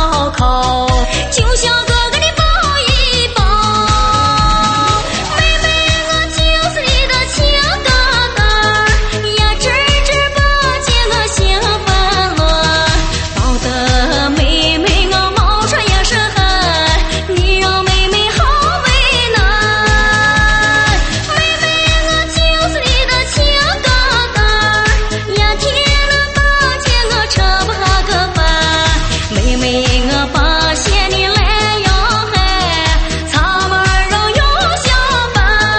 靠靠，就像哥哥你抱一抱。妹妹我就是你的亲哥哥呀，吱吱把见我心烦乱，抱得妹妹我冒出一身汗，你让妹妹好为难。妹妹我就是你的亲哥哥呀，天南大街我吃不下个饭，妹妹我发现你来要害，擦门让要相伴。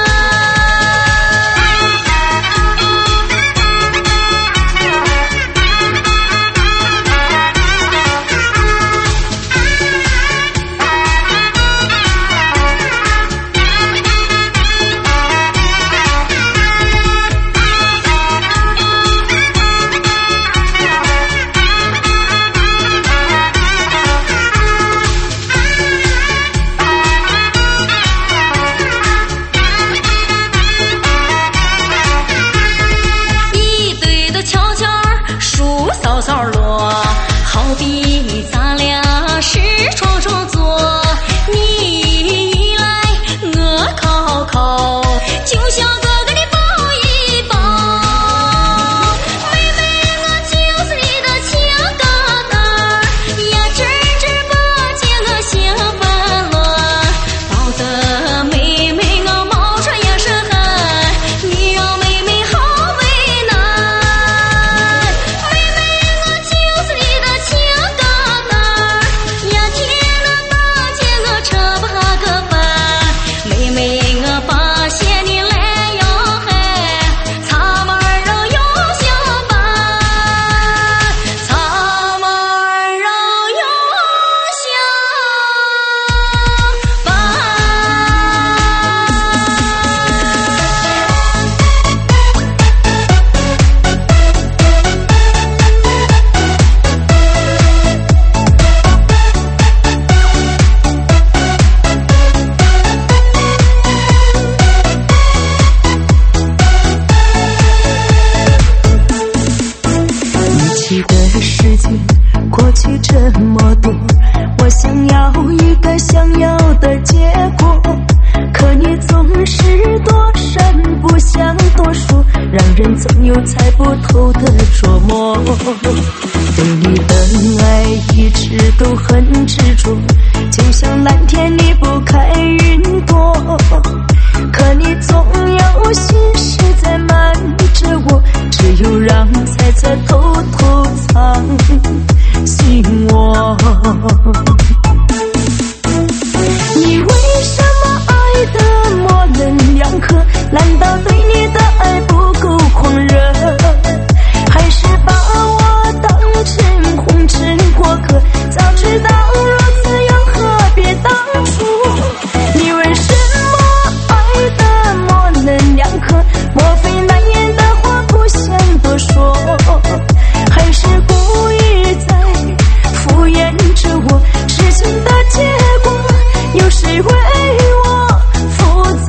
一堆的悄悄树梢梢落，好比咱俩是双双坐，你一来我靠靠，就像哥哥你抱一抱。妹妹我就是你的亲哥哥呀，吱吱把见我心烦乱，抱得妹妹我冒出一身汗，你让妹妹好为难。妹妹我就是你的亲哥哥呀，天南大街我吃不下个饭，妹妹我发现你来要害，擦门让要相伴，擦门让要相伴。 一起的时间过去这么多，我想要一个想要的结果，可你总是躲闪不想多说，让人总有猜不透的琢磨。对你的爱一直都很执着，就像蓝天离不开云朵，可你总有心事在瞒着我，只有让猜测偷偷藏心窝。你为什么爱的模棱两可？难道对你的爱不够狂热？还是把我当成红尘过客？早知道如此又何必当初？你为什么爱的模棱两可？莫非难言的话不想多说？还是故意在敷衍着我？事情的结果有谁为我负责？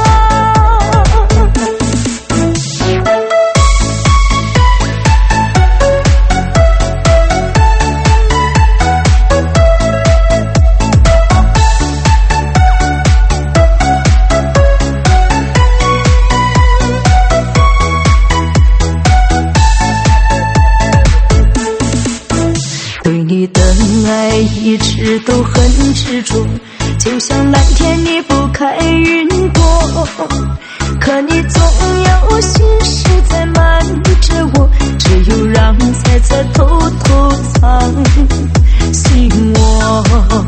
对你的爱一直都很执着，就像蓝天离不开云朵，可你总有心事在瞒着我，只有让猜测偷偷藏心窝。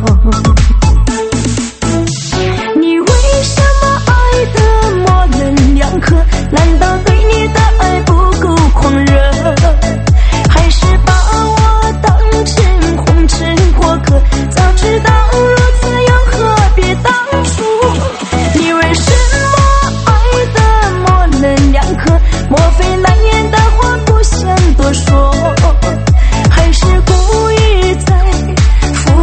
你为什么爱的模棱两可？难道对你的爱不够狂热？还是把我当成红尘过客？早知道如此又何必当初？你为什么爱的模棱两可？莫非难言的话不想多说？还是故意在敷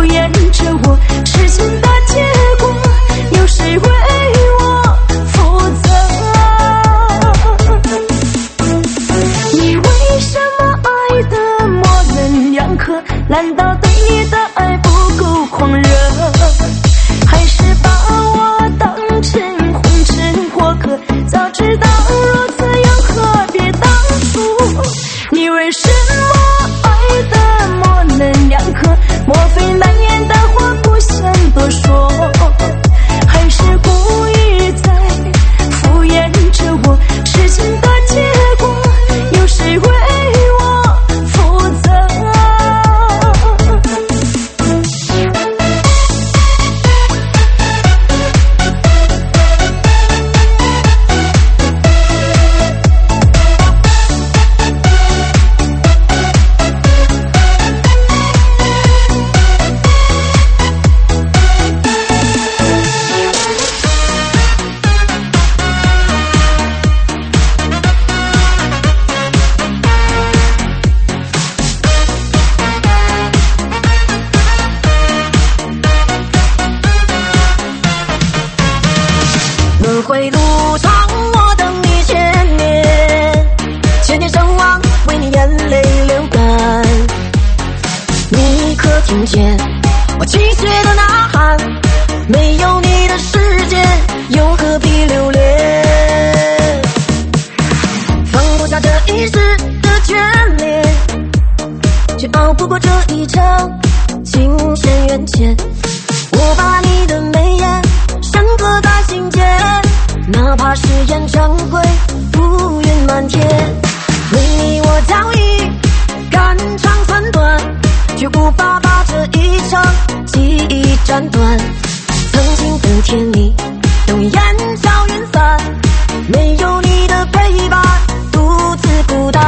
轮回路上我等你千年，千年声望为你眼泪流干。你可听见我泣血的呐喊？没有你的世界又何必留恋？放不下这一世的眷恋，却熬不过这一场情深缘浅。我把你的眉眼深刻在心间，哪怕是演唱会浮云满天。为你我早已肝肠寸断，却无法把这一场记忆斩断。曾经的甜蜜都烟消云散，没有你的陪伴独自孤单。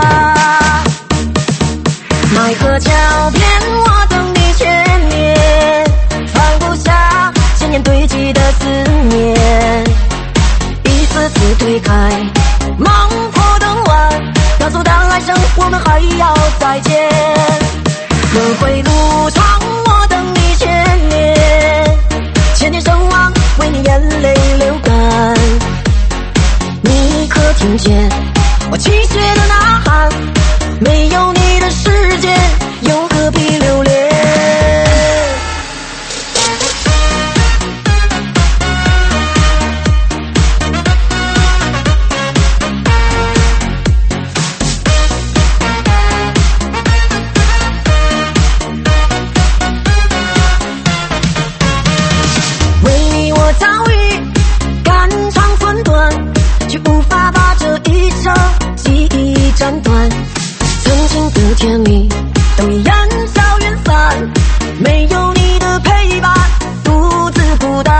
奈何桥边我等你千年，放不下千年堆积的思念，一次次推开猛破灯晚，告诉当来生我们还要再见。轮回路上我等你千年，千年声望为你眼泪流干。你可听见我泣血的呐喊？没有你的世界又何必留恋？为你我早已肝肠寸断，却无法把这一场记忆斩断。曾经的甜蜜都已烟消云散，没有你的陪伴独自孤单。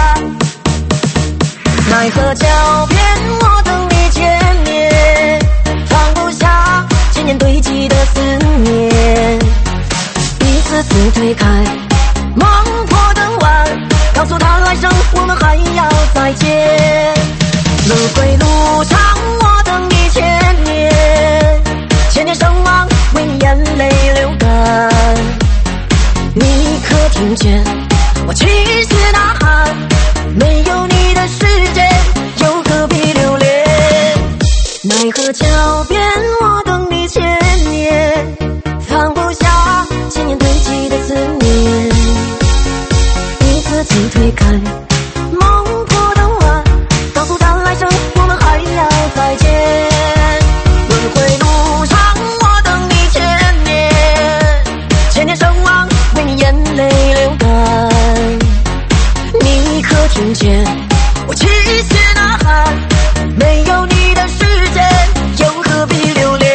奈何桥边我等你千年，放不下千年堆积的思念，一次次推开猛破灯晚，告诉他来生我们还要再见。轮回路上我等你千年，千年声望为你眼泪流干。你可听见我泣血呐喊？没有你的世界又何必留恋？奈何桥边我等你千年，放不下千年堆积的思念，一次次推开猛破灯晚，告诉他来生我们还要再见。轮回路上我等你千年，千年声望为你眼泪流干。你可听见我泣血呐喊？没有你的世界又何必留恋？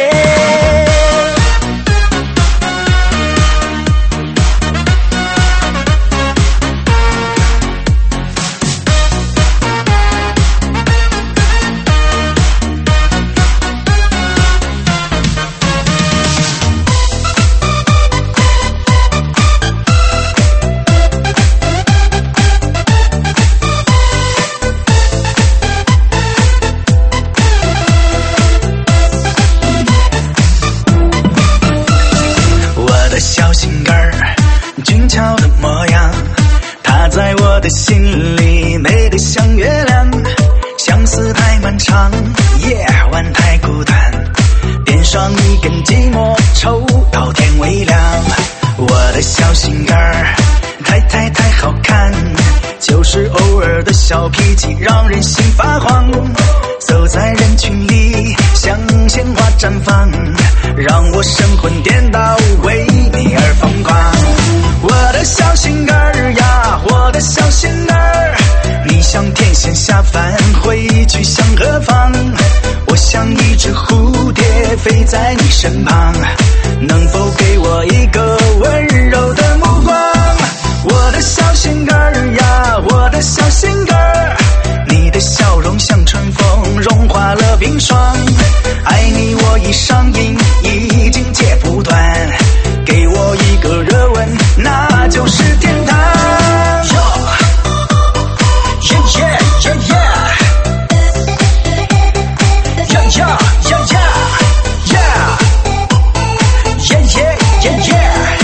俊俏的模样，她在我的心里美得像月亮。相思太漫长，夜晚太孤单，点上一根寂寞，抽到天微亮。我的小心肝儿，太好看，就是偶尔的小脾气让人心发慌。走在人群里，像鲜花绽放，让我神魂颠倒，为你而疯狂。我的小心肝儿呀，我的小心肝儿，你像天仙下凡，会去向何方？我像一只蝴蝶飞在你身旁，能否给我一个温柔的目光？我的小心肝儿呀，我的小心肝儿，你的笑容像春风，融化了冰霜。爱你我已上瘾，已经戒不断，给我一个热吻，那就是天堂。Yeah.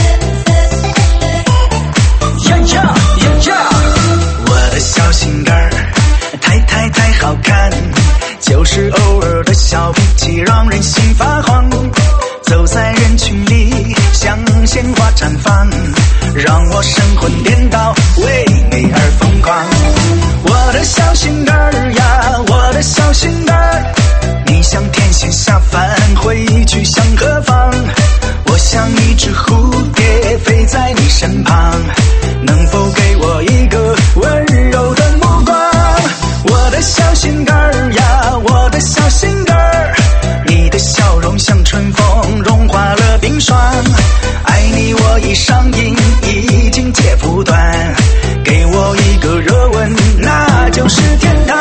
神魂颠倒，为你而疯狂。我的小心肝儿呀，我的小心肝儿，你像天仙下凡，会去向何方？我像一只蝴蝶飞在你身旁，能否给我一个温柔的目光？我的小心肝儿呀，我的小心肝儿，你的笑容像春风，融化了冰霜。爱你我已上瘾，已经戒不断，给我一个热吻，那就是天堂。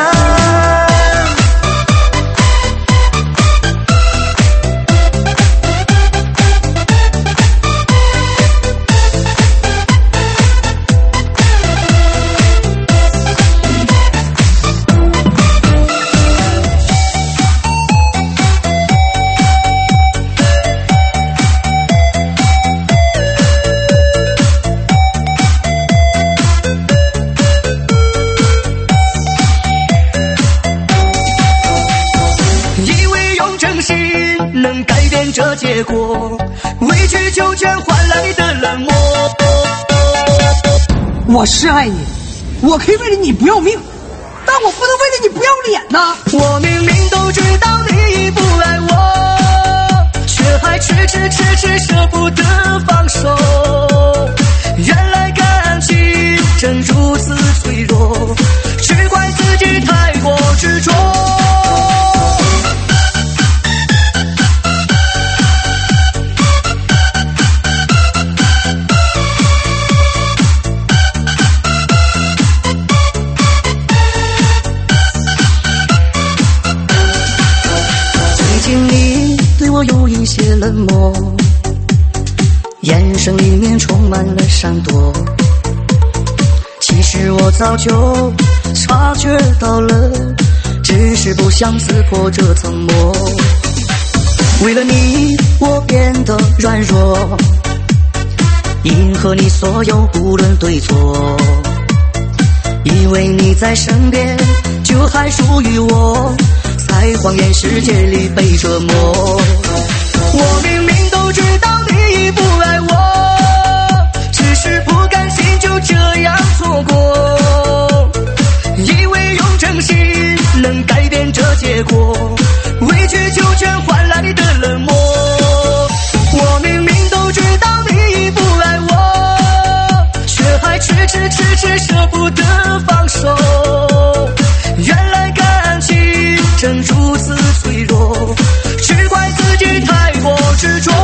能改变这结果，委曲求全换来你的冷漠。 我是爱你，我可以为了你不要命，但我不能为了你不要脸呐！ 我明明都知道你不爱我，却还迟迟舍不得放手。原来感情真如此脆弱，只怪自己太过执着。你对我有一些冷漠，眼神里面充满了闪躲。其实我早就察觉到了，只是不想撕破这层膜。为了你，我变得软弱，迎合你所有不论对错。以为你在身边，就还属于我。在谎言世界里被折磨，我明明都知道你不爱我，只是不甘心就这样错过。以为用真心能改变这结果，委曲求全换来你的冷漠。我明明都知道你不爱我，却还迟舍不得放手。原来感情真如此脆弱，只怪自己太过执着。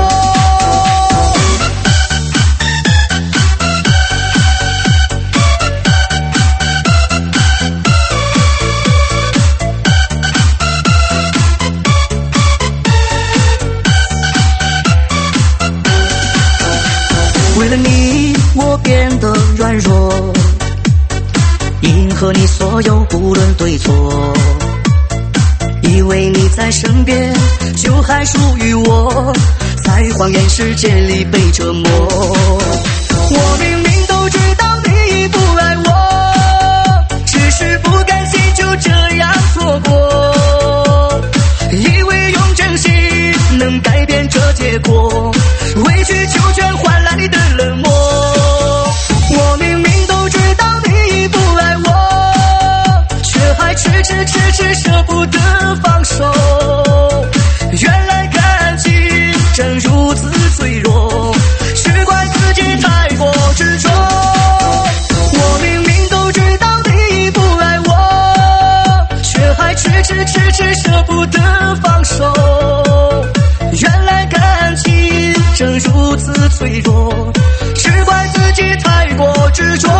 为了你，我变得软弱，迎合你所有不论对错。以为你在身边，就还属于我，在谎言世界里被折磨。我明明都知道你不爱我，只是不甘心就这样错过。以为用真心能改变这结果，委曲求全换来你的冷漠。我明明都知道你不爱我，却还迟舍不得放手。原来感情真如此脆弱，只怪自己太过执着。我明明都知道你不爱我，却还迟舍不得放手。原来感情真如此脆弱，只怪自己太过执着。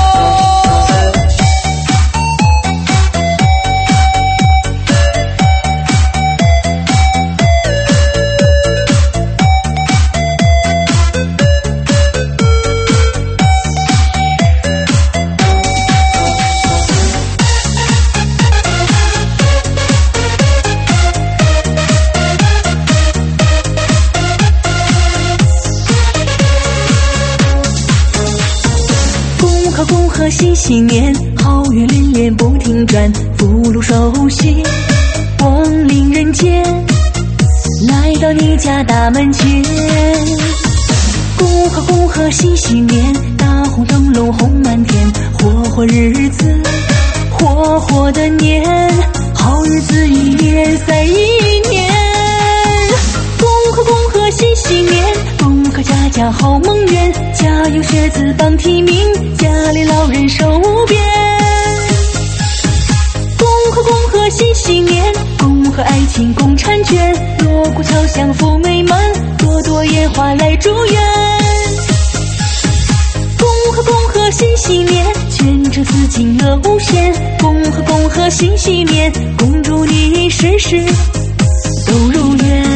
心心念，好运连连不停转，福禄寿喜，光临人间，来到你家大门前。恭贺恭贺，心心念，大红家好梦圆，家有学子榜题名，家里老人手无边。恭贺新禧年，恭贺爱情共婵娟，锣鼓敲响福美满，朵朵野花来祝愿。恭贺新禧年，前程似锦乐无限。恭贺新禧年，恭祝你事事都如愿。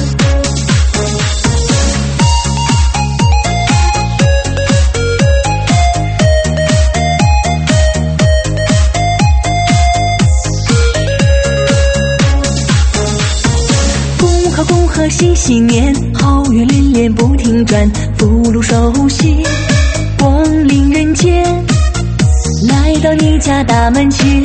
恭贺新禧年，好运连连不停转，福禄寿喜光临人间，来到你家大门前。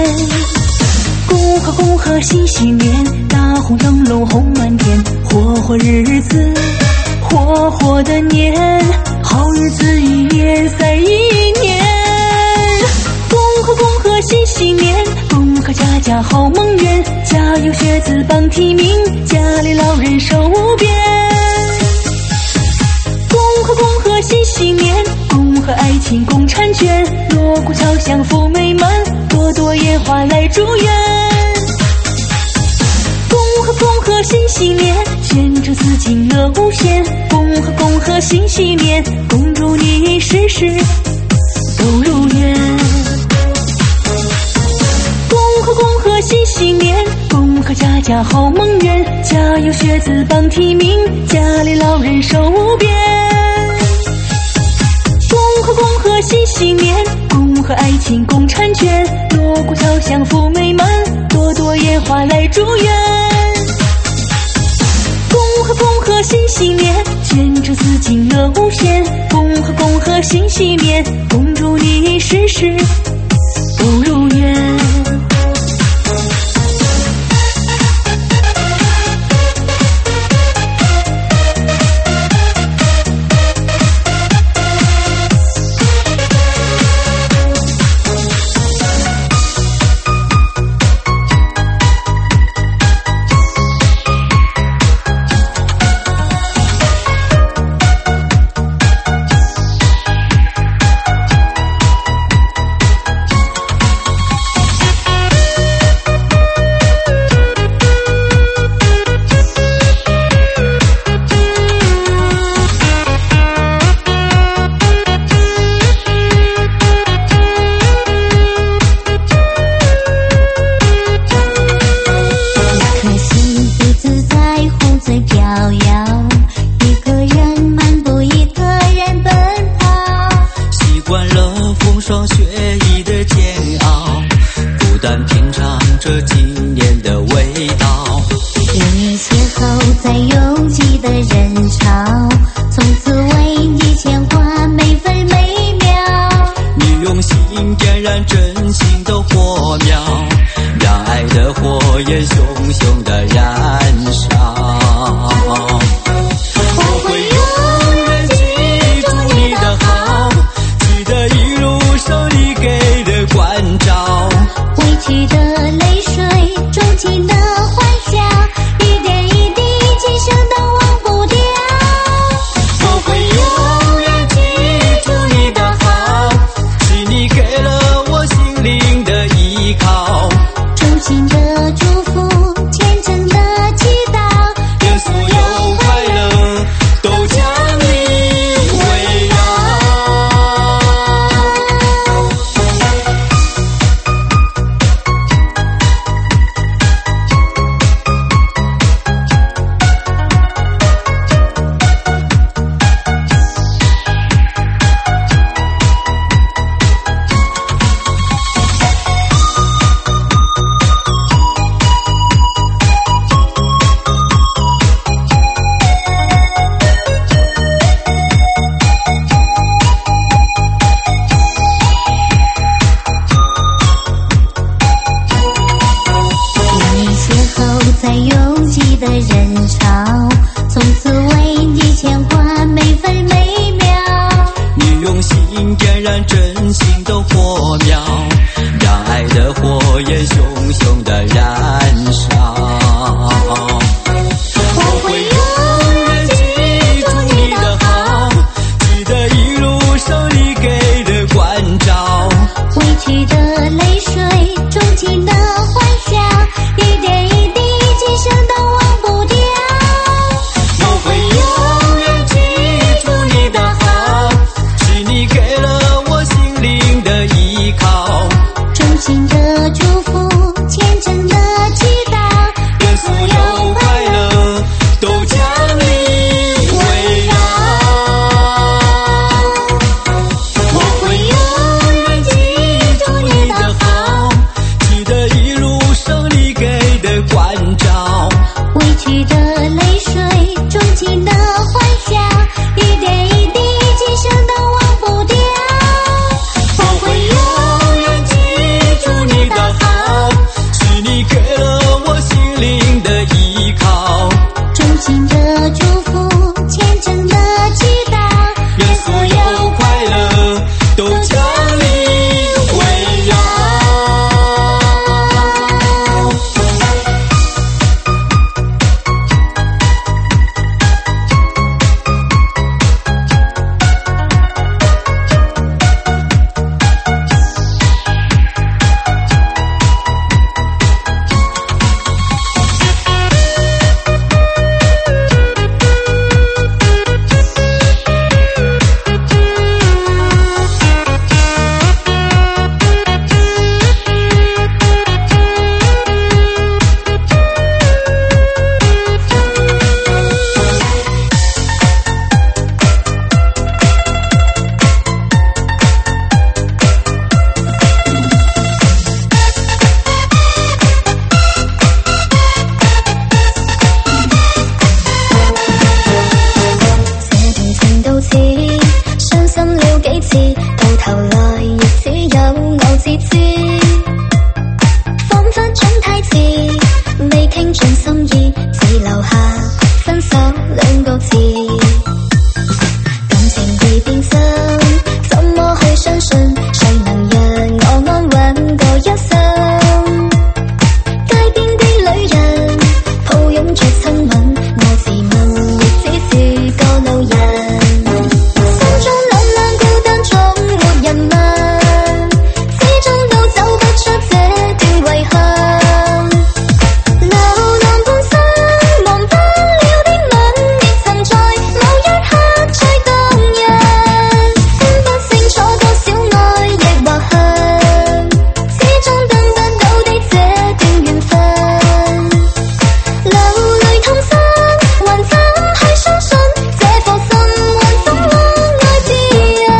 恭贺新禧年，大红灯笼红满天，火日子火的年，好日子一年赛一年。恭贺新禧年，恭贺家好梦圆，家有学子榜题名，家里老人手无边。恭贺新禧年，恭贺爱情共婵娟，锣鼓敲响福美满，朵朵野花来祝愿。恭贺新禧年，前程似锦乐无限。恭贺新禧年，恭祝你事事都如愿。恭贺新禧年，恭贺家好梦圆，家有学子榜题名，家里老人手无边。恭贺新禧年，恭贺爱情共婵娟，锣鼓敲响福美满，朵朵野花来祝愿。恭贺新禧年，前程似锦乐无限。恭贺新禧年，恭祝你事事都如愿。 我会永远记住你的好。 次，到頭來亦只有我自知。彷彿總太遲，未傾盡心意，只留下分手兩個字。感情已變心，怎麼去相信？誰能讓我安穩過一生？街邊的女人抱擁着親吻，我自問亦只是個路人。心中冷冷孤單總沒人問，始終都走不出這段遺憾。流浪半生，忘不了的吻，亦曾在某一刻最動人。分不清楚多少愛亦或恨，始終等不到的這段緣分。流淚痛心，還怎去相信這顆心還怎麼愛別人？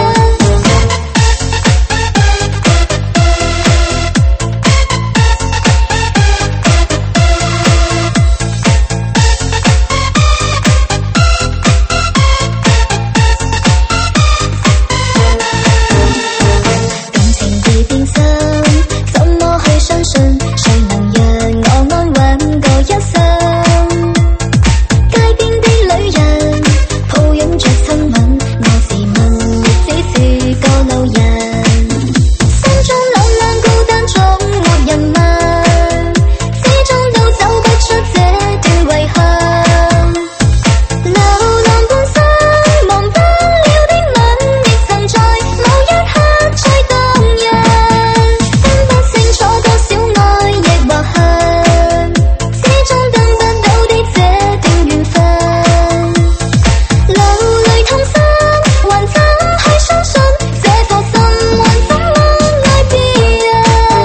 感情已變心，怎麼去相信？誰能讓我安穩過一生？街邊的女人抱擁着親吻，我自問亦只是個路人。心中冷冷孤單總沒人問，始終都走不出這段遺憾。流浪半生，忘不了的吻，亦曾在某一刻最動人。分不清楚多少愛亦或恨，始終等不到的這段緣分。流淚痛心，還怎去相信這顆心還怎麼愛別人？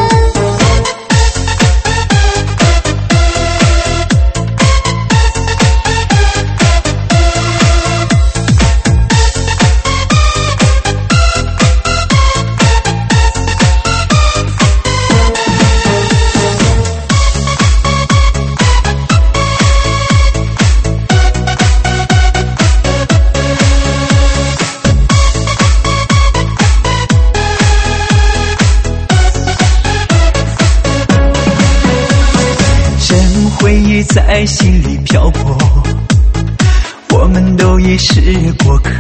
任回忆在心里漂泊，我们都已是过客。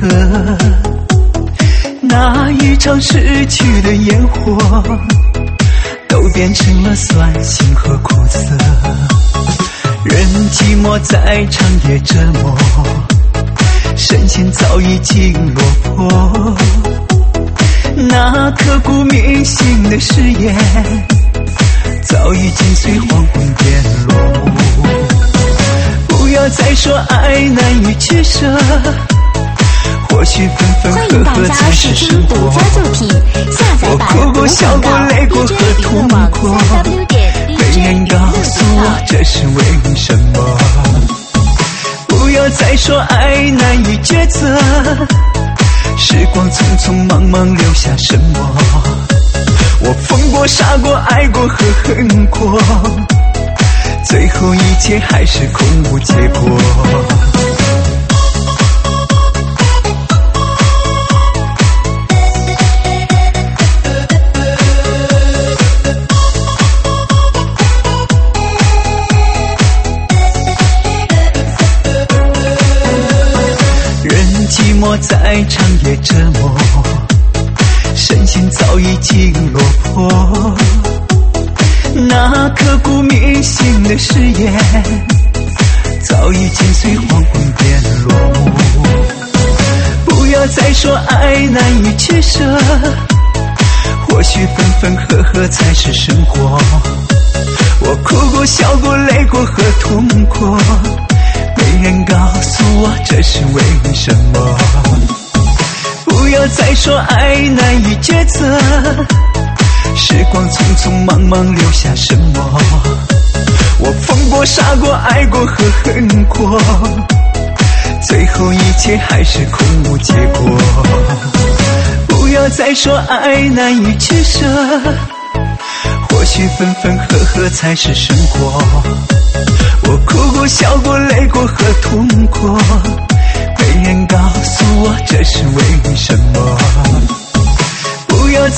那一场逝去的烟火，都变成了酸辛和苦涩。任寂寞在长夜折磨，深情早已经落魄。那刻骨铭心的誓言，早已经随黄昏变落幕。不要再说爱难以取舍，或许分分合合才是生活。我哭过笑过泪过和痛过，没人告诉我这是为什么。不要再说爱难以抉择，时光匆匆忙忙留下什么？我疯过傻过爱过和恨过，最后一切还是空无结果。任寂寞在长夜折磨，深情早已经落魄。那刻骨铭心的誓言，早已经随黄昏变落幕。不要再说爱难以取舍，或许分分合合才是生活。我哭过笑过泪过和痛过，没人告诉我这是为什么。不要再说爱难以抉择，时光匆匆忙忙留下什么？我疯过傻过爱过和恨过，最后一切还是空无结果。不要再说爱难以取舍，或许分分合合才是生活。我哭过笑过泪过和痛过，没人告诉我这是为什么。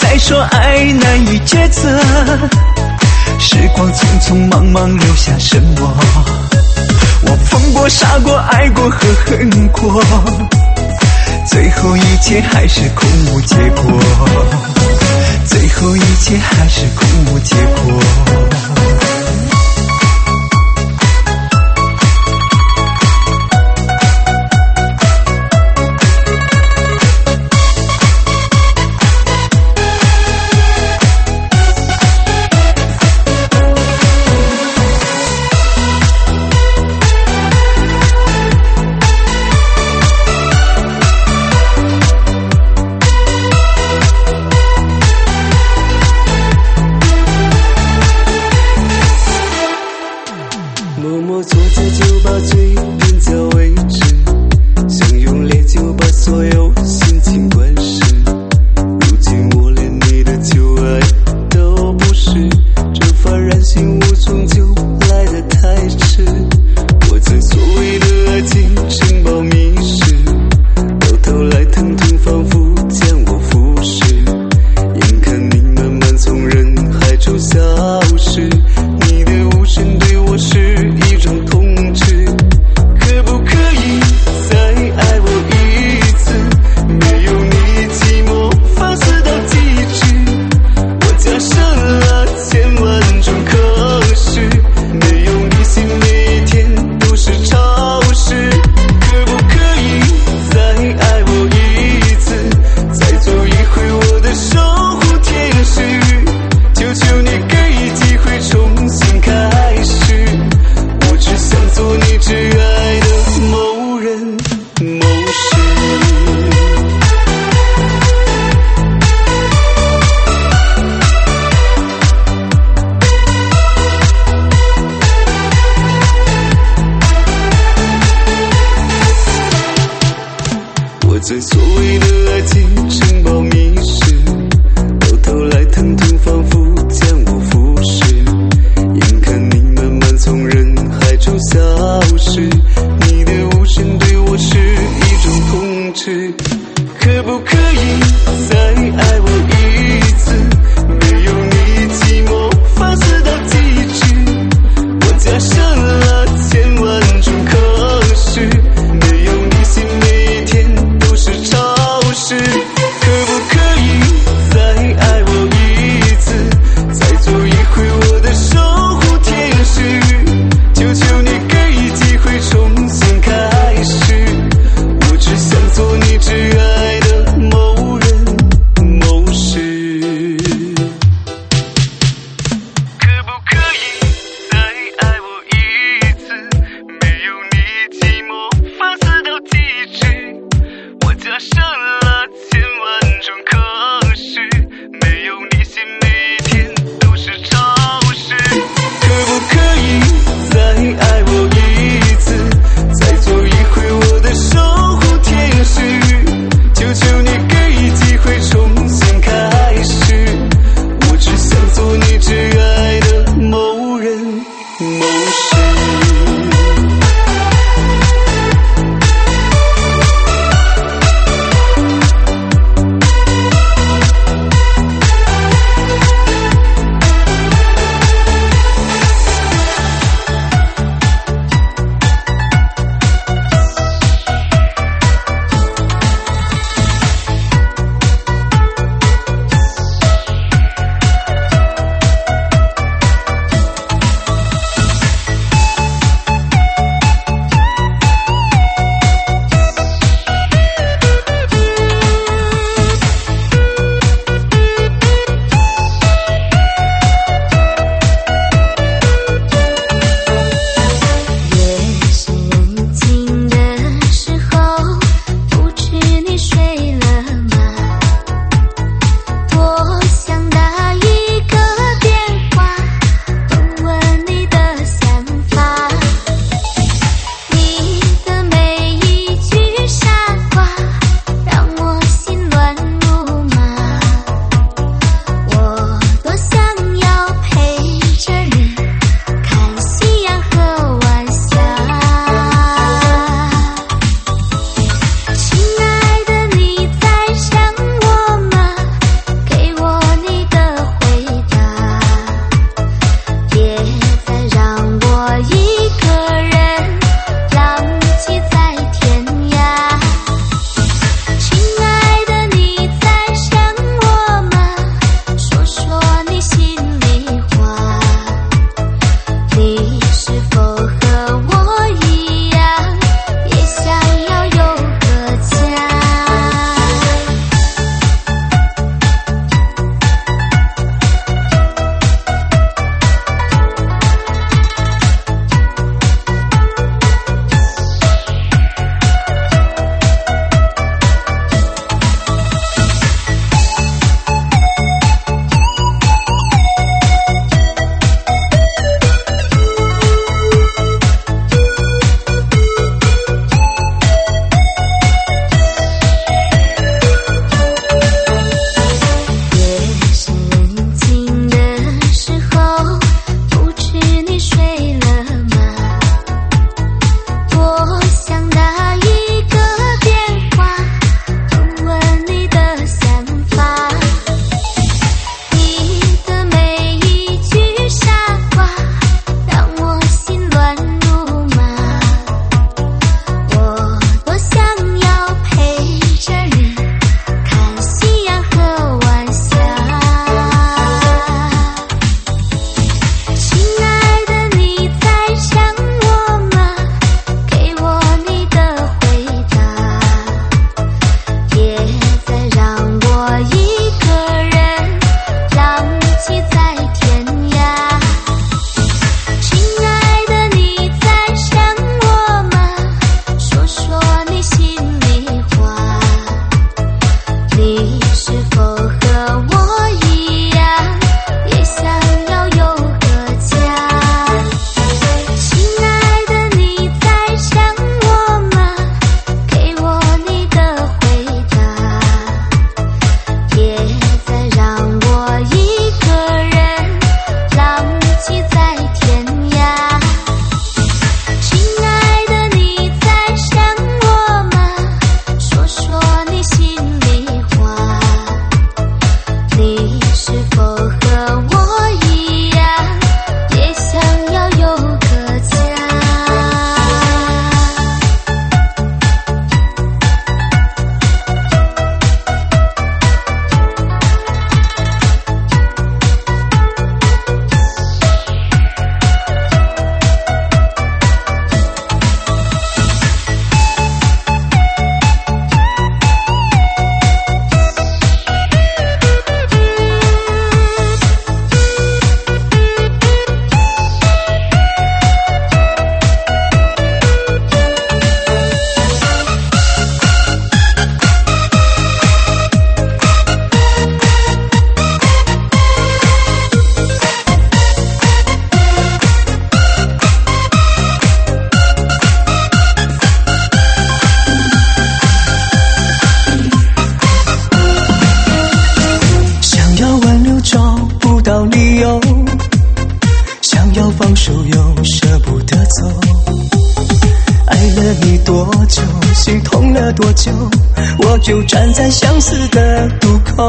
再说爱难以抉择，时光匆匆忙忙留下什么？我疯过傻过爱过和恨过，最后一切还是空无结果，最后一切还是空无结果。 了多久，我就站在相思的渡口。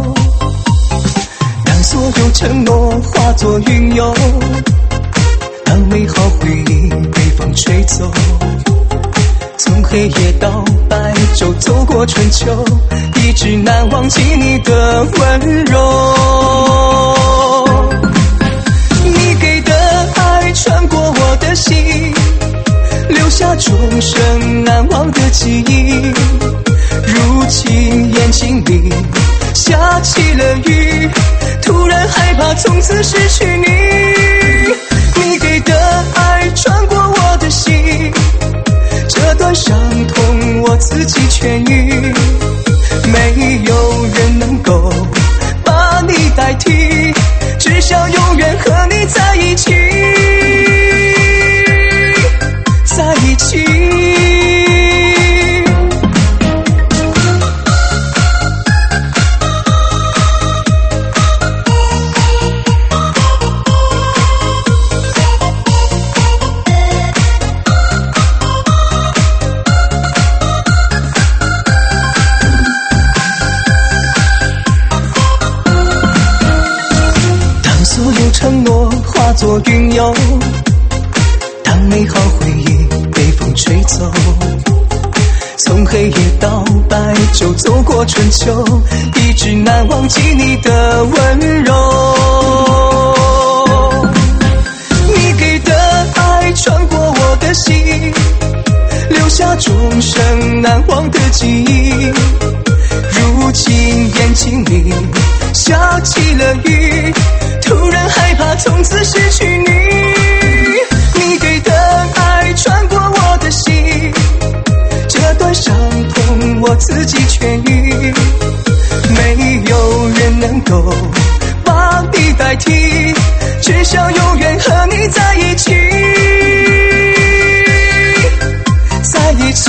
当所有承诺化作云游，当美好回忆被风吹走，从黑夜到白昼，走过春秋，一直难忘记你的温柔。你给的爱穿过我的心，留下终生难忘的记忆。如今眼睛里下起了雨，突然害怕从此失去你。你给的爱穿过我的心，这段伤痛我自己痊愈，没有人能够把你代替，只想永远和你在一起，在一起。承诺化作云游，当美好回忆被风吹走，从黑夜到白昼，走过春秋，一直难忘记你的温柔。你给的爱穿过我的心，留下终生难忘的记忆。如今眼睛里下起了雨，突然害怕从此失去你。你给的爱穿过我的心，这段伤痛我自己痊愈，没有人能够把你代替，只想永远和你在一起，在一起。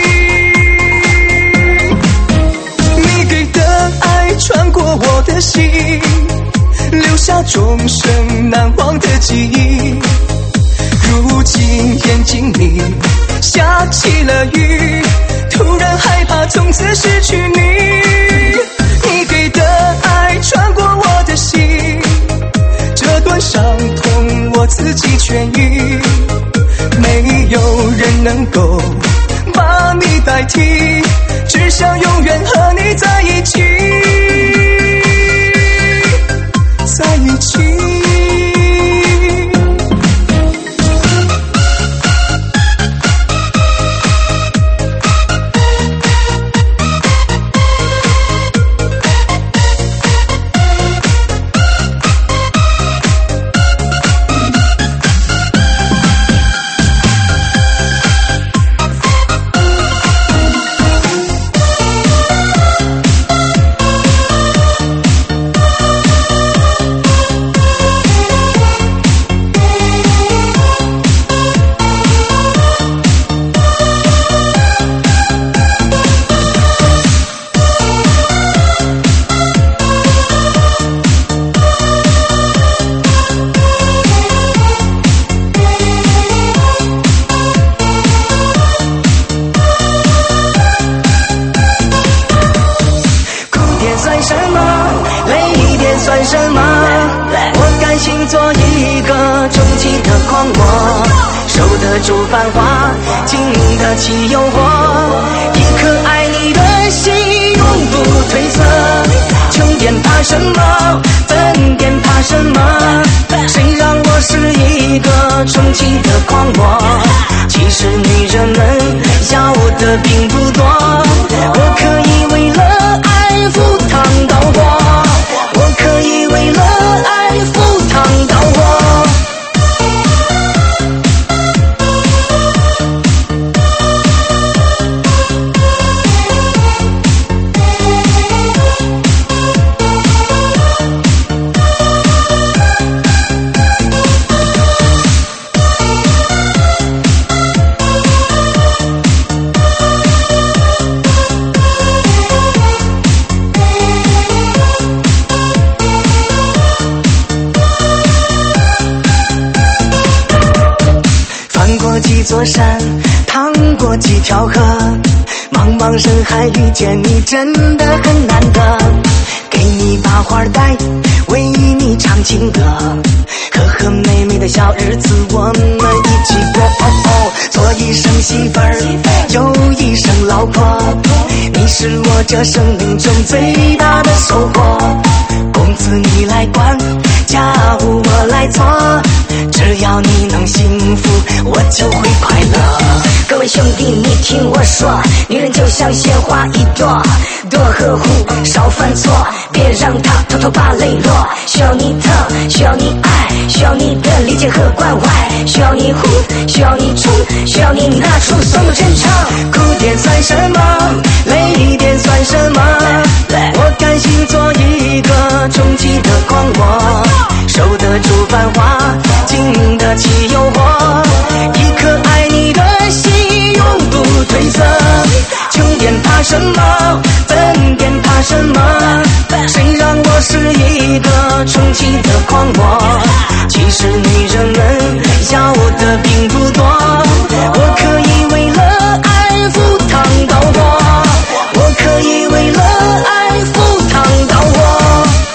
你给的爱穿过我的心，留下终生难忘的记忆。如今眼睛里下起了雨，突然害怕从此失去你。你给的爱穿过我的心，这段伤痛我自己痊愈，没有人能够把你代替，只想永远和你在一起，在一起。 座山，趟过几条河，茫茫茫人海遇见你真的很难得，给你把花带，为你唱情歌，和和美美的小日子我们一起过。做一声媳妇儿，又一声老婆，你是我这生命中最大的收获。公子你来管，家务我来做，只要你能幸福，我就会快乐。各位兄弟，你听我说，女人就像鲜花一朵，多呵护，少犯错，别让她偷偷把泪落。需要你疼，需要你爱，需要你的理解和关怀，需要你护，需要你宠，需要你拿出所有真诚。哭点算什么？累点算什么？我甘心做一个充气的狂魔，受得住繁华，经得起诱惑，一颗爱你的心永不褪色。穷点怕什么？笨点怕什么？谁让我是一个充气的狂魔？其实女人们要的并不多，我可以为了爱赴汤蹈火，我可以为了爱赴汤蹈火。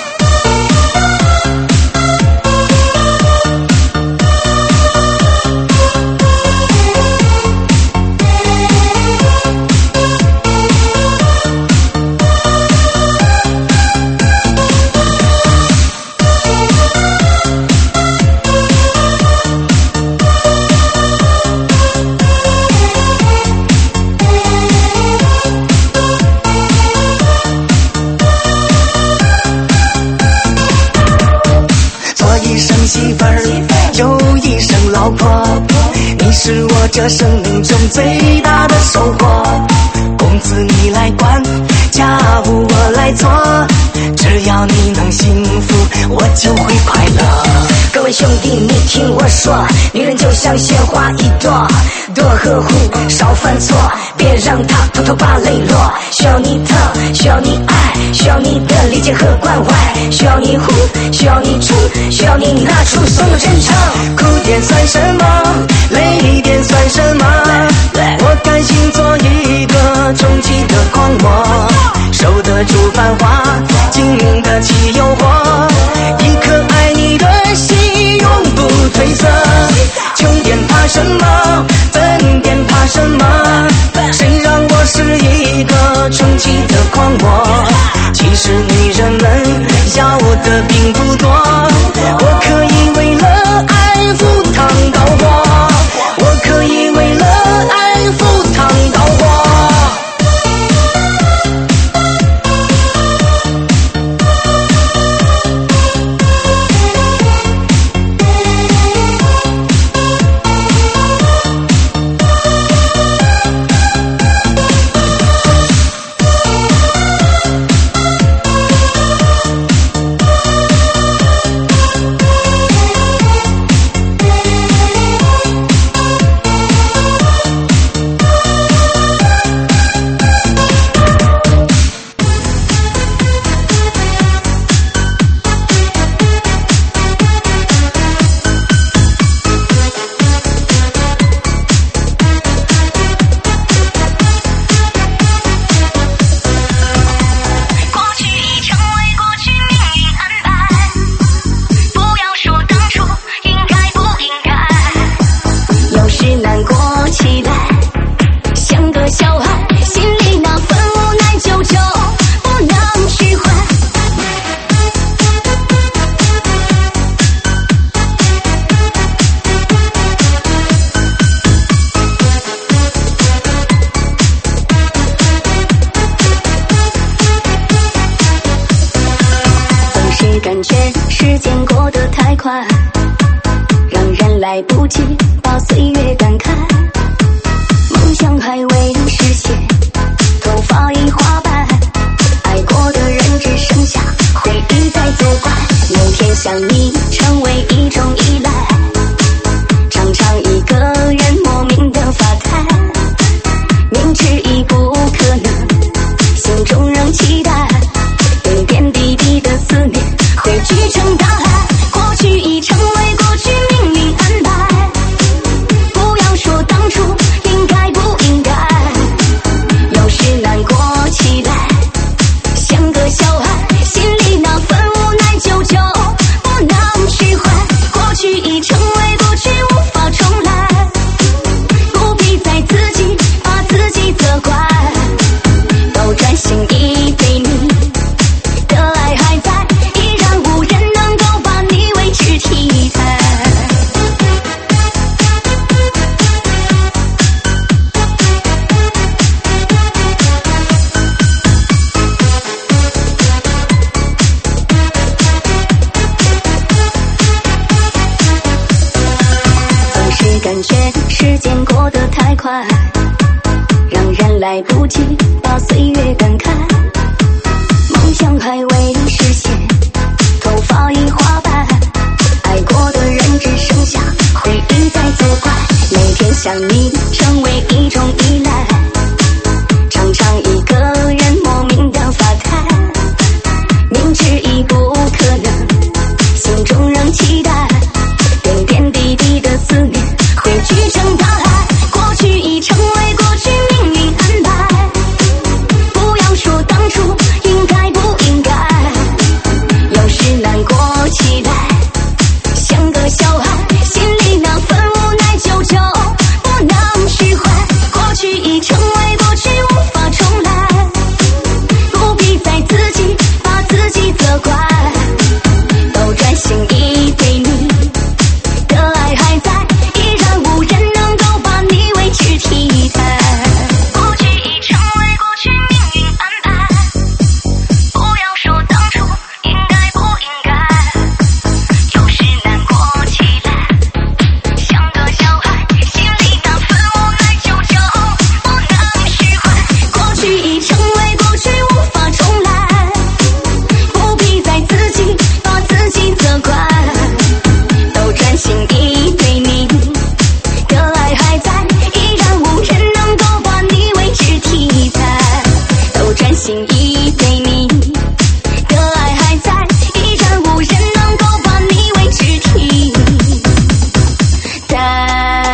媳妇儿，又一声老婆，你是我这生命中最大的收获。公子你来管，家务我来做，只要你能幸福，我就会快乐。各位兄弟，你听我说，女人就像鲜花一朵，多呵护，少犯错，别让她偷偷把泪落。需要你疼，需要你爱，需要你的理解和关怀，需要你护，需要你宠，需要你拿出所有真诚。哭点算什么？累点算什么？我甘心做一个充气的狂魔，受得住繁华，经得起诱惑，一颗爱你的心永不褪色。穷点怕什么？笨点怕什么？谁让我是一个充气的狂魔？其实女人们要的并不多，我可以为了爱赴汤蹈火，我可以为了爱赴汤蹈火。感觉时间过得太快，让人来不及把岁月感慨。梦想还未实现，头发已花白，爱过的人只剩下回忆在作怪。每天想你成为一种依赖，常常一个人莫名的发呆，明知已不可能，心中仍期待，点点滴滴的思念汇聚成大海，过去已成为过去，命运安排。不要说当初应该不应该，有时向你成为一种依赖，常常一个人莫名的发呆，明知已不可能，心中仍期待，点点滴滴的思念汇聚成大海，过去已成为过去，命运安排，不要说当初应该不应该，有时难过期待，像个小孩，心里那份无奈久久不能释怀，过去已成为过去，无法重来，不必再自己把自己责怪，都转心意对你的爱还在，依然无人能够把你为之替代，过去已成为过去，命运安排，不要说当初应该不应该，有时难过期待，像个小孩，心里那份无奈久久不能释怀，过去已成为过去，无法重来，不必再自己把自己责怪，都转心意对你的爱还在，依然无人能够把你为之替代，都转心意对你的爱还在，依然无人能够把你为之替代。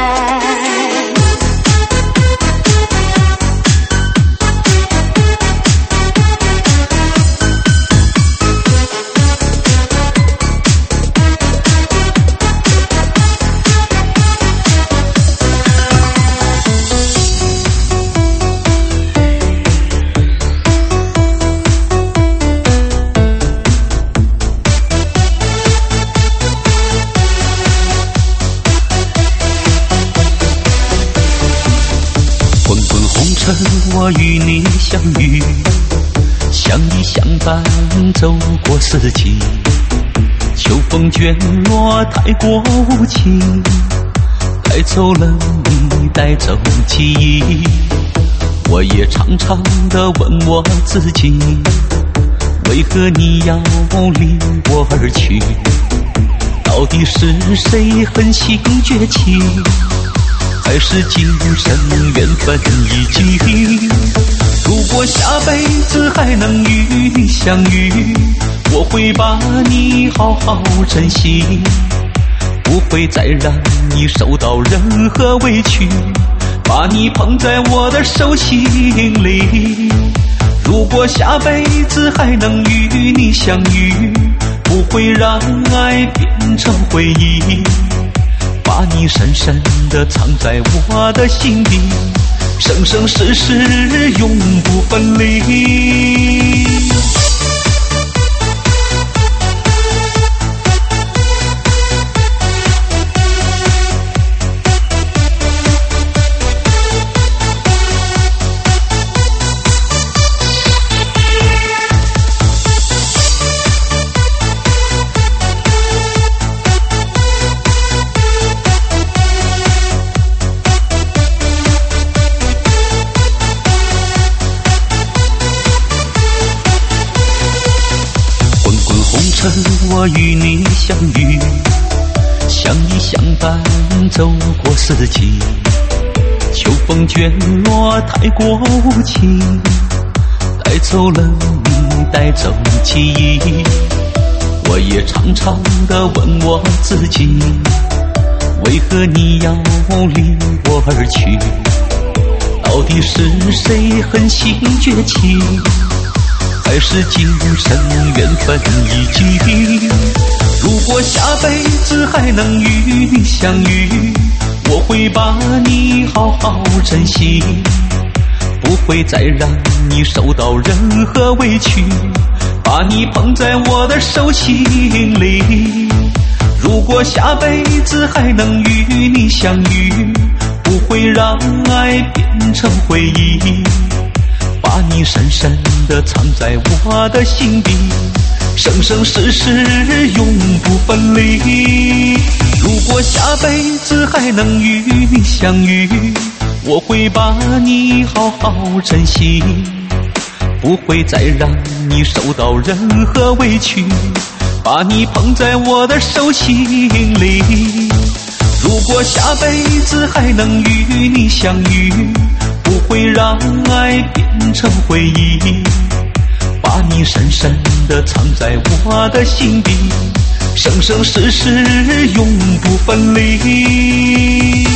滚滚红尘，我与你相遇，相依相伴，走过四季。秋风卷落，太过无情，带走了你，带走记忆。我也常常地问我自己，为何你要离我而去？到底是谁狠心崛起？还是今生缘分已尽？如果下辈子还能与你相遇，我会把你好好珍惜，不会再让你受到任何委屈，把你捧在我的手心里。如果下辈子还能与你相遇，不会让爱变成回忆，把你深深地藏在我的心底，生生世世永不分离。我与你相遇，相依相伴，走过四季。秋风卷落，太过无情，带走了你，带走记忆。我也常常地问我自己，为何你要离我而去？到底是谁狠心崛起？还是今生缘分已尽？如果下辈子还能与你相遇，我会把你好好珍惜，不会再让你受到任何委屈，把你捧在我的手心里。如果下辈子还能与你相遇，不会让爱变成回忆，把你深深地藏在我的心底，生生世世永不分离。如果下辈子还能与你相遇，我会把你好好珍惜，不会再让你受到任何委屈，把你捧在我的手心里。如如果下辈子还能与你相遇，不会让爱变成回忆，把你深深地藏在我的心底，生生世世永不分离。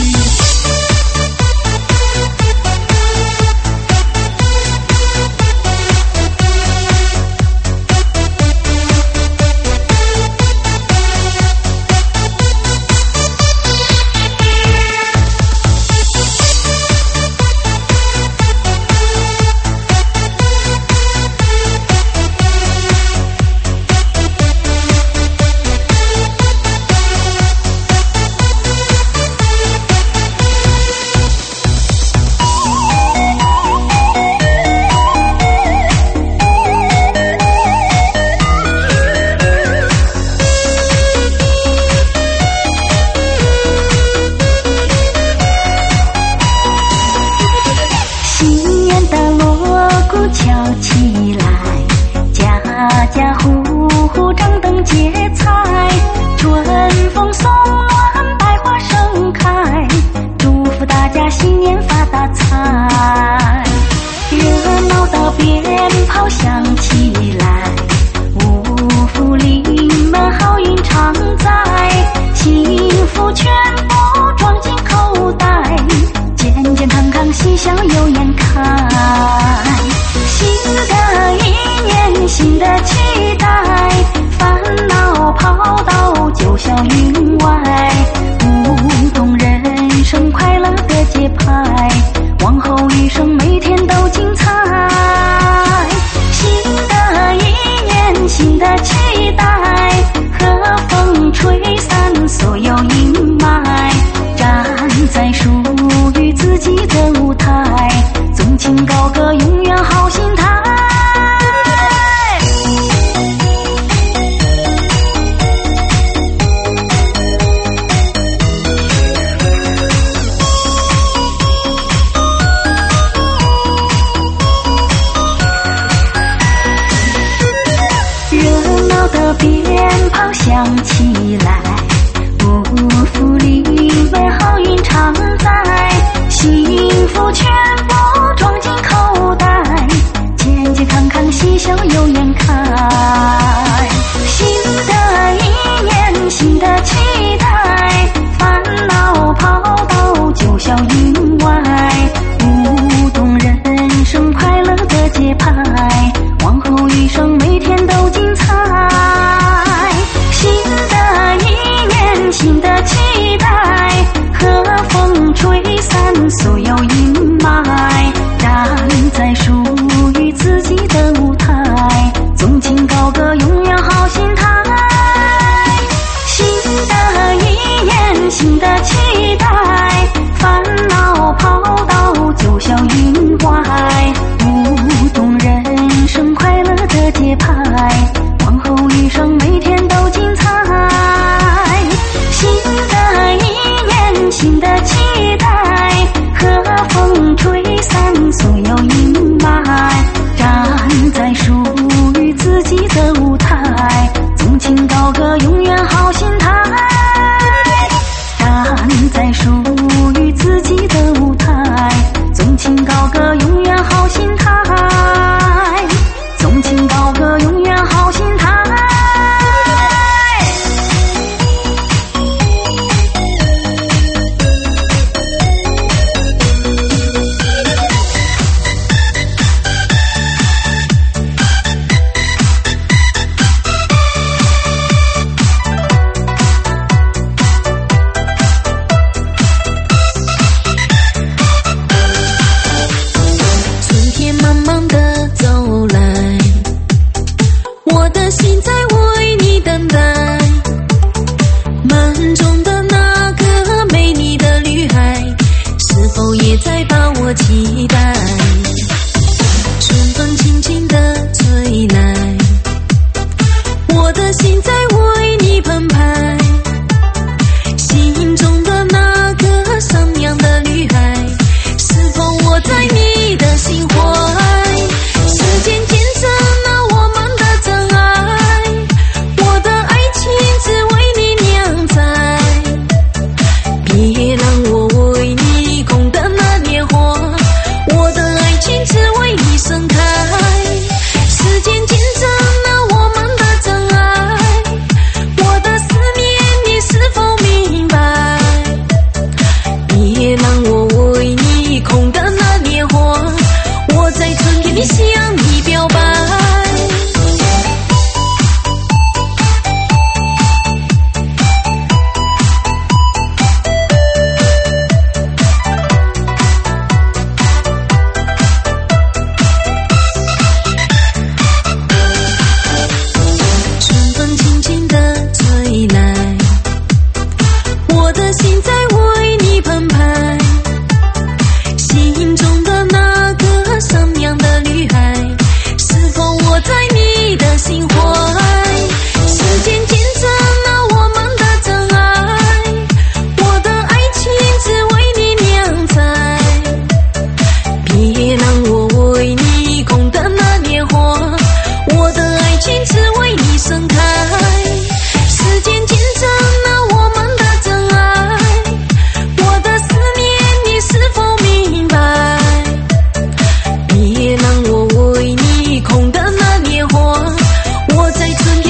所有阴霾。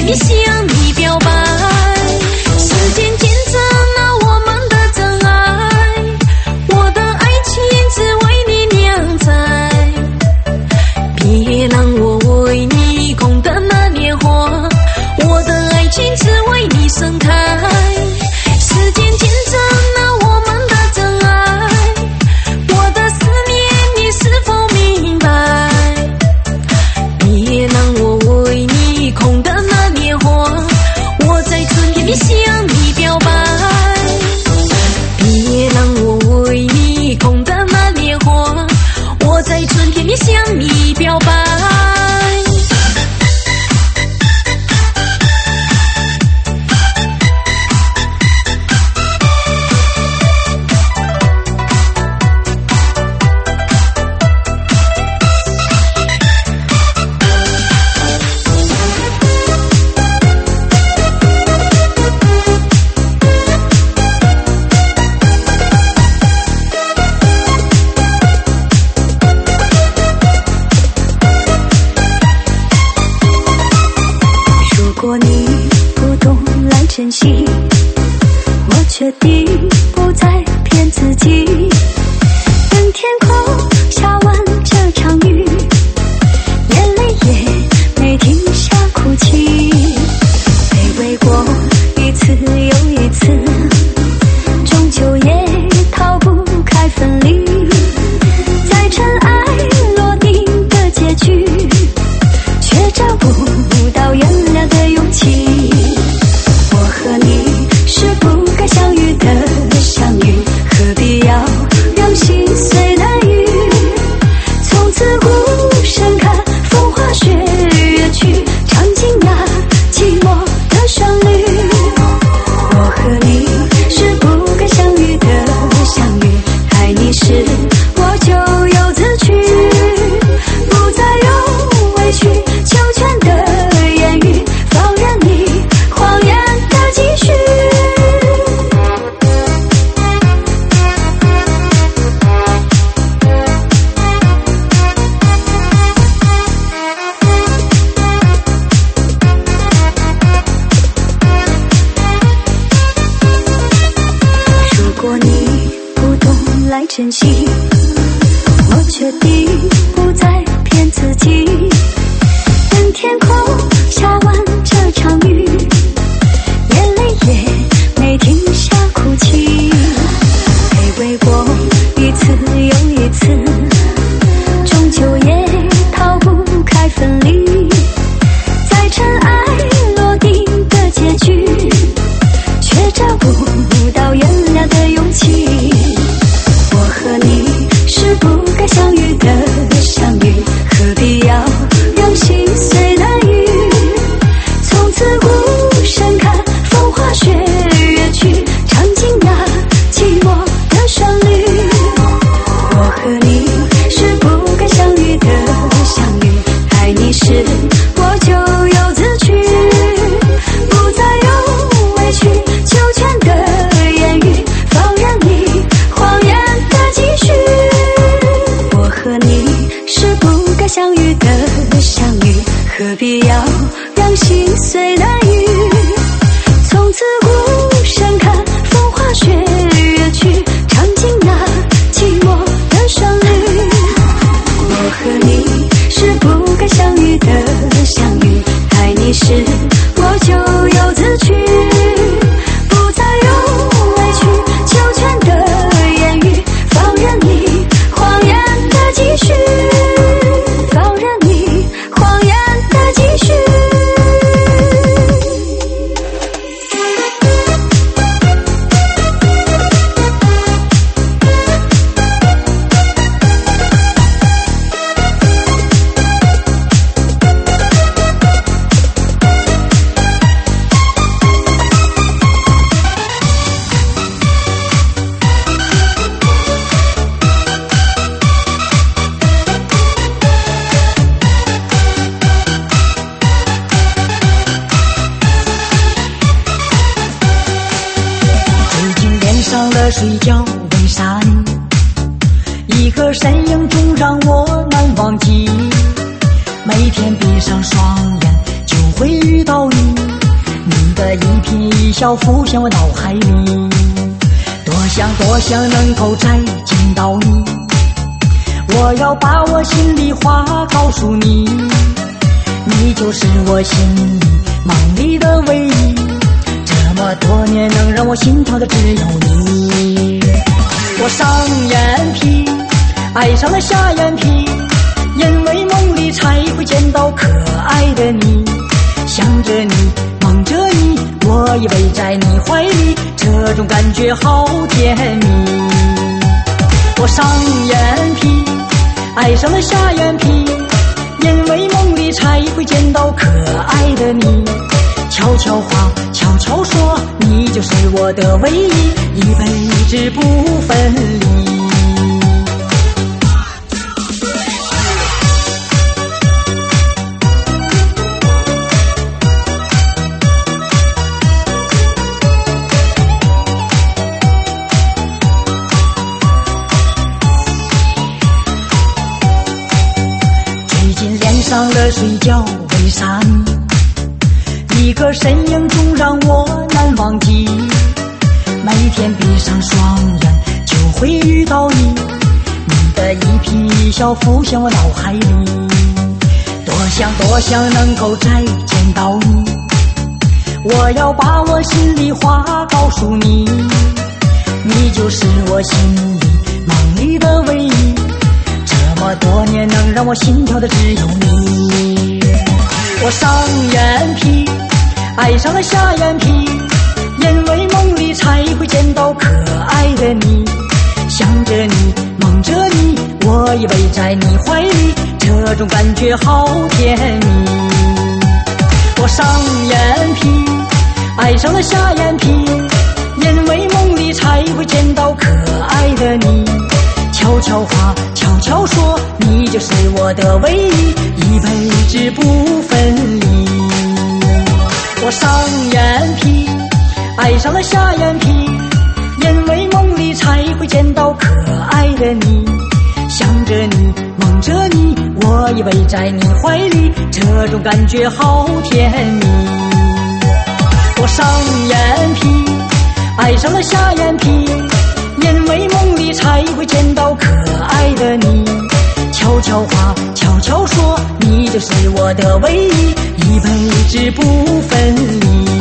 面向你表白。时间见证了我们的真爱，我的爱情只为你酿在，别让我为你空的那年华，我的爱情只为你盛开。时间见证了我们的真爱，我的思念你是否明白？别让我为你空的那年华，我在春天里向你表白。别让我为你空的那年华，我在春天里向你表白。 珍惜，我决定不再骗自己。等天空下完这场雨，眼泪也没停下哭泣。卑微过一次又一次，终究也逃不开分离。在尘埃落定的结局，却找不到原谅的勇气。和你是不该相遇的相遇，何必要让心碎难愈？从此无声看风花雪月去，唱尽那寂寞的旋律。我和你是不该相遇的相遇，爱你时我就有自觉，不再有委曲求全的言语，放任你谎言继续。如果你不懂来珍惜，我决定不再骗自己。等天空下完这场雨，眼泪也没停下哭泣。卑微过一次又一次，终究也逃不开分离。在尘埃落定的结局，却找不到原谅的勇气。我和你是不该相遇的相遇，何必要让心碎难愈？从此无声看风花雪月去，唱尽那寂寞的旋律。我和你是不该相遇的相遇，爱你时我就有自觉，不再有委曲求全的言语，放任你谎言的继续。我和你是不该相遇的相遇，何必要让心碎难愈？从此无声看风花雪月去，唱尽那寂寞的旋律。我和你是不该相遇的相遇，爱你时我就有自觉，不再有委曲求全的言语，放任你谎言的继续，放任你谎言的继续。 睡觉为啥呢？一个身影总让我难忘记，每天闭上双眼就会遇到你。 皮笑浮现我脑海里，多想能够再见到你，我要把我心里话告诉你，你就是我心里梦里的唯一，这么多年能让我心跳的只有你。我上眼皮爱上了下眼皮，因为梦里才会见到可爱的你，想着你梦着你，我依偎在你怀里，这种感觉好甜蜜。我上眼皮爱上了下眼皮，因为梦里才会见到可爱的你，悄悄话悄悄说，你就是我的唯一，一辈子不分离。上了睡觉，为啥你一个身影总让我难忘记？每天闭上双眼就会遇到你，你的一颦一笑浮现我脑海里，多想能够再见到你，我要把我心里话告诉你，你就是我心里梦里的唯一，这么多年能让我心跳的只有你。我上眼皮爱上了下眼皮，因为梦里才会见到可爱的你，想着你梦着你，我依偎在你怀里，这种感觉好甜蜜。我上眼皮爱上了下眼皮，因为梦里才会见到可爱的你，悄悄话悄悄说，你就是我的唯一，一辈子不分离。我上眼皮爱上了下眼皮，因为梦里才会见到可爱的你，想着你梦着你，我依偎在你怀里，这种感觉好甜蜜。我上眼皮爱上了下眼皮，因为梦里才会见到可爱的你，悄悄话悄悄说，你就是我的唯一，一辈子不分离。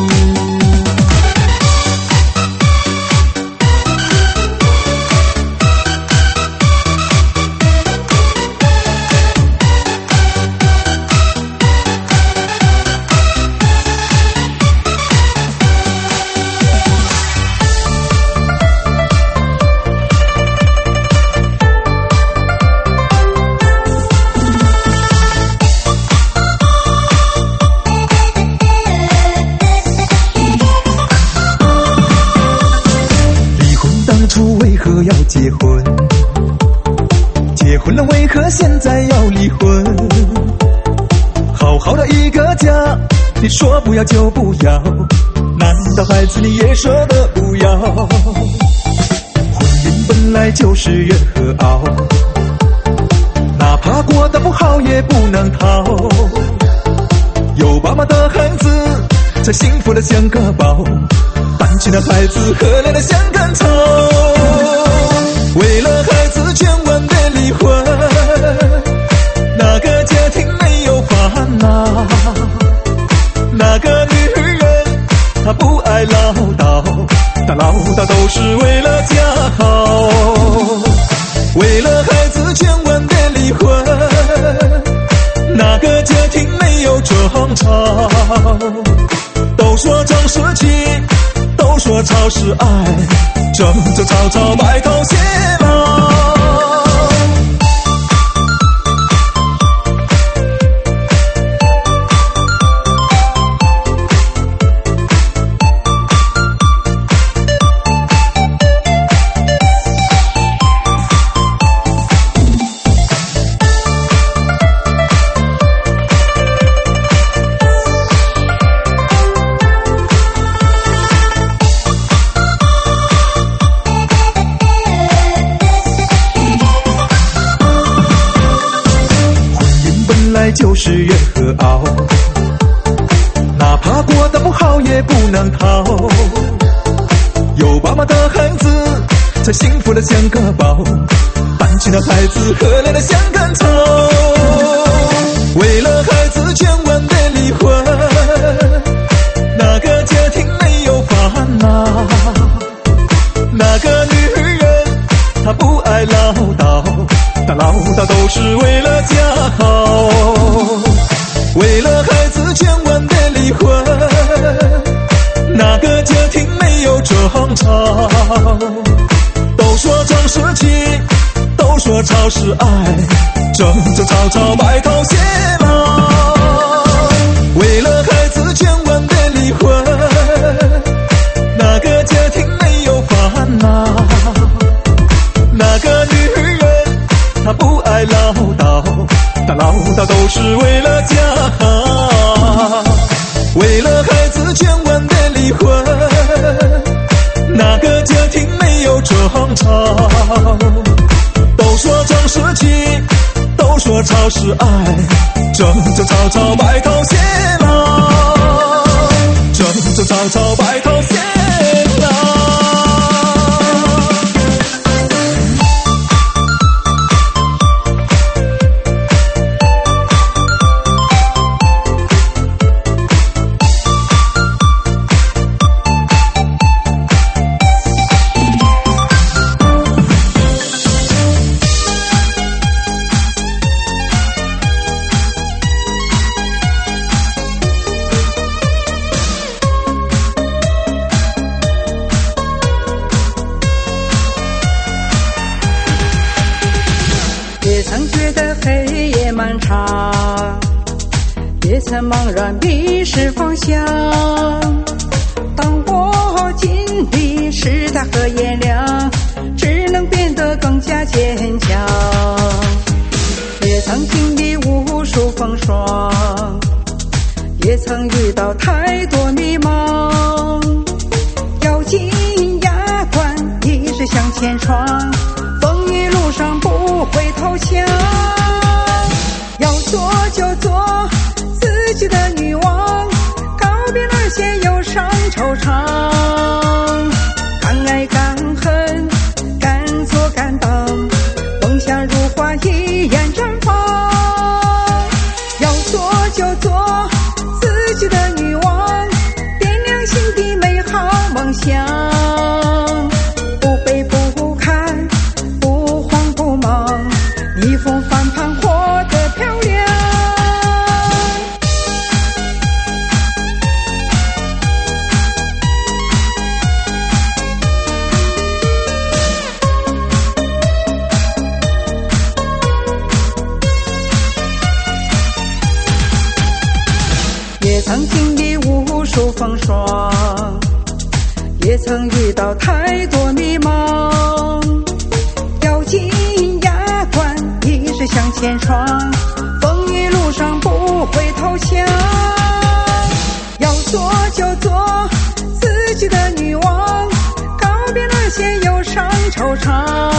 要结婚，结婚了为何现在要离婚？好好的一个家，你说不要就不要，难道孩子你也舍得不要？婚姻本来就是怨和傲，哪怕过得不好也不能逃，有爸妈的孩子才幸福的像个宝，单亲的孩子可怜的像根草。为了孩子千万别离婚，那个家庭没有烦恼，那个女人她不爱唠叨，她唠叨都是为了家好。为了孩子千万别离婚，那个家庭没有争吵，都说争是情，都说吵是爱，争争吵吵白头偕老。就是怨和傲，哪怕过得不好也也不能逃。有爸妈的孩子才幸福的像个宝，单亲的孩子可怜的像根草。为了孩子千万别离婚，那个家庭没有烦恼。那个女人她不爱唠叨，她唠叨都是为了家好。为了孩子千万别离婚，那个家庭没有争吵。都说装是情，都说吵是爱，争争吵吵白头偕老。为了孩子千万别离婚，那个家庭没有烦恼。那个女人她不爱唠叨，她唠叨都是为了家好。为了孩子千万别离婚，那个家庭没有争吵。都说装是情，都说吵是爱，争争吵吵白头偕老，争争吵吵白头偕老。 也曾茫然迷失方向，当我经历时代和炎凉，只能变得更加坚强。也曾经历无数风霜，也曾遇到太多迷茫，咬紧牙关一直向前闯，风雨路上不会投降。要做就做自己的女王，告别那些忧伤惆怅，敢爱敢恨，敢做敢当，梦想如花一样绽放。要做就做自己的女王，点亮心底美好梦想，不卑不亢，不慌不忙，逆风翻盘活得漂亮。也曾经历无数风霜，也曾遇到太多迷茫，咬紧牙关一直向前闯，风雨路上不会投降。要做就做自己的女王，告别那些忧伤惆怅，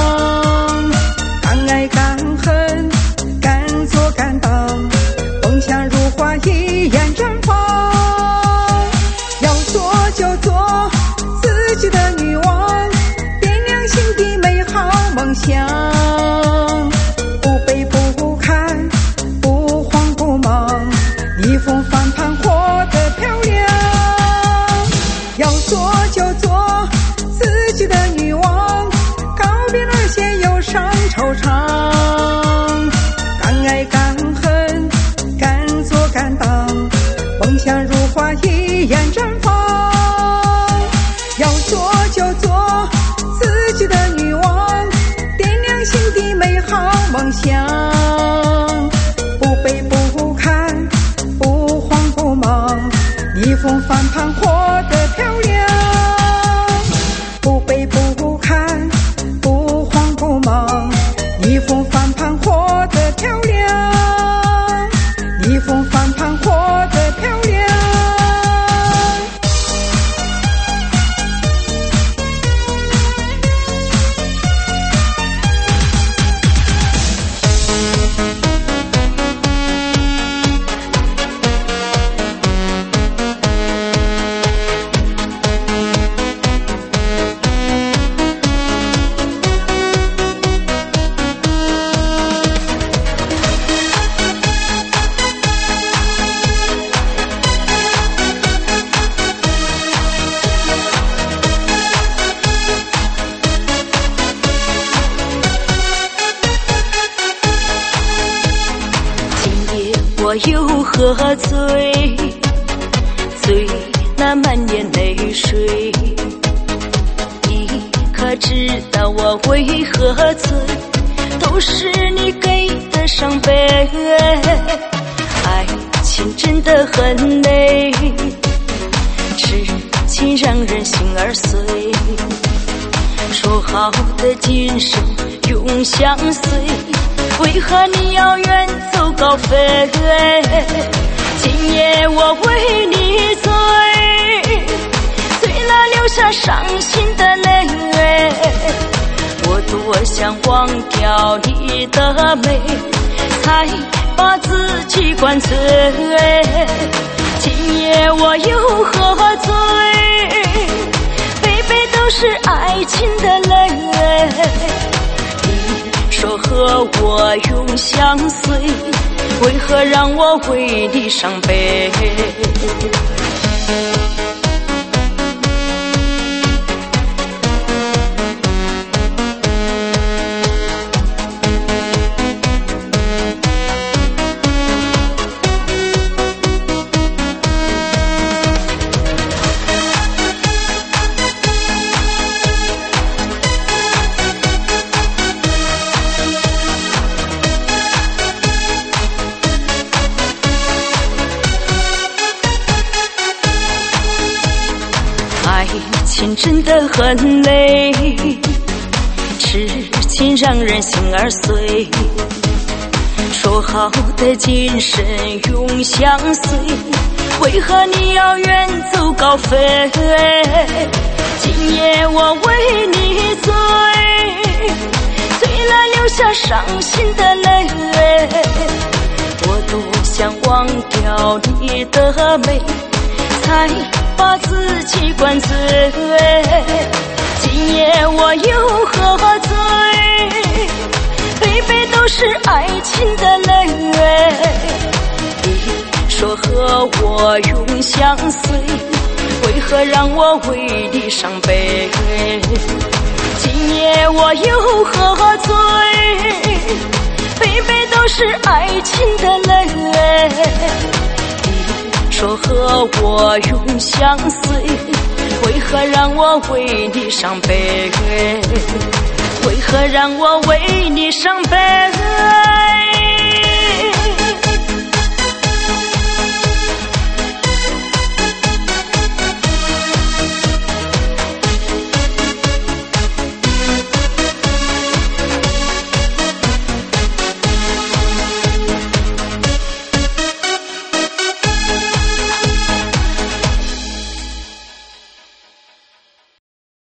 敢爱敢恨，敢做敢当，梦想如花一样绽放。要做就做自己的女王，点亮心底美好梦想，不卑不亢，不慌不忙，逆风翻盘活得漂亮。要做就做自己的女王，告别那些忧伤惆怅，敢爱敢恨，敢做敢当，梦想如花一样绽放。要做就做自己的女王，点亮心底美好梦想，不卑不亢，不慌不忙，逆风翻盘活得漂亮。不卑不亢，不慌不忙，逆风翻盘活得漂亮，逆风翻盘活得漂亮。 喝醉，醉那满眼泪水。你可知道我为何醉？都是你给的伤悲。爱情真的很累，痴情让人心儿碎。说好的今生永相随，为何你要远走高飞？今夜我为你醉，醉了流下伤心的泪。我多想忘掉你的美，才把自己灌醉。今夜我又喝醉，杯杯都是爱情的泪。你说和我永相随，为何让我为你伤悲？爱情真的很累，痴情让人心儿碎。说好的今生永相随，为何你要远走高飞？今夜我为你醉，醉了流下伤心的泪。我多想忘掉你的美，才把自己灌醉。今夜我又喝醉，杯杯都是爱情的泪。你说和我永相随，为何让我为你伤悲？今夜我又喝醉，杯杯都是爱情的泪。说和我永相随，为何让我为你伤悲？为何让我为你伤悲？